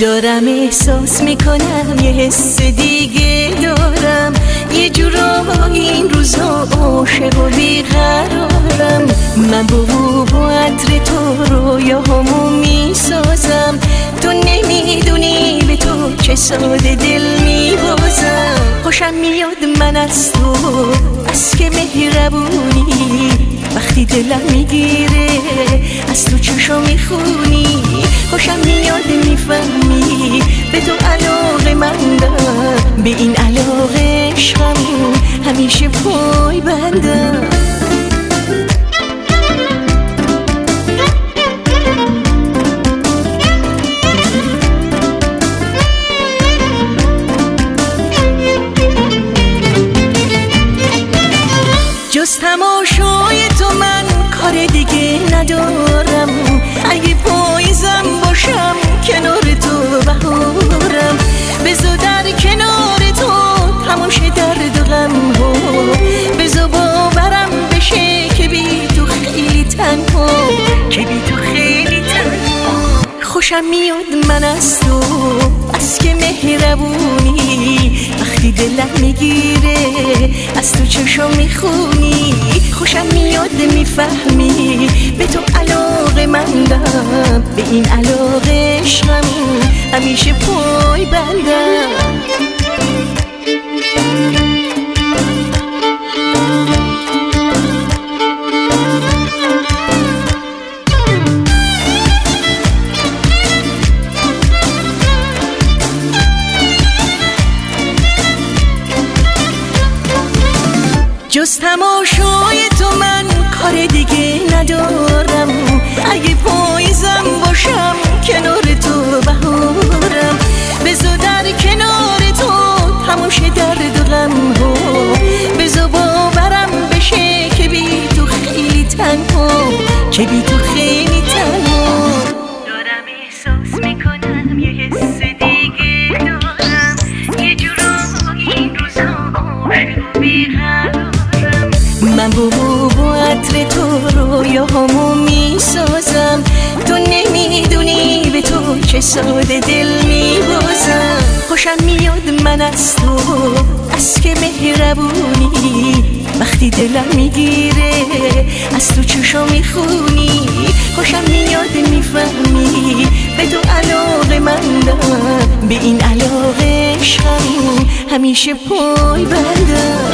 دارم احساس میکنم یه حس دیگه دارم، یه جورایی این روزا عاشق و بیقرارم. من با عطر تو رویاهامو میسازم، تو نمیدونی به تو چه ساده دل میبازم. خوشم میاد من از تو، از که مهربونی، وقتی دلم میگیره از تو چشم میخونی. خوشم میاد میفهمی به تو علاقه مندم، به این علاقه عشقم همیشه پای بندم. جز تماشای تو من کار دیگه ندارم، اگه پاییزم باشم کنار تو بهارم. بذار در کنار تو تماش درد و غم ها، بذار باورم بشه که بی تو خیلی تنها، که بی تو خیلی تنها. خوشم میاد من از تو، از که مهربونی، وقتی دلم میگیره از تو چشم میخونی. خوشم میاد میفهمی به تو علاقه مندم، به این علاقه عشقم همیشه پای بندم. جز تماشای تو من کار دیگه ندارم، اگه پاییزم باشم کنار تو بهارم. بذار در کنار تو تماش درد و غم ها، بذار باورم بشه که بی تو خیلی تنها، که بی تو خیلی تنها. دارم احساس میکنم یه حس دیگه دارم، یه جورایی این روزا عاشق و بیقرارم. من با عطر تو رویاهامو میسازم، تو نمیدونی به تو چه ساده دل میبازم. خوشم میاد من از تو، از که مهربونی، وقتی دلم میگیره از تو چشم میخونی. خوشم میاد میفهمی به تو علاقه مندم، به این علاقه عشقم همیشه پای بندم.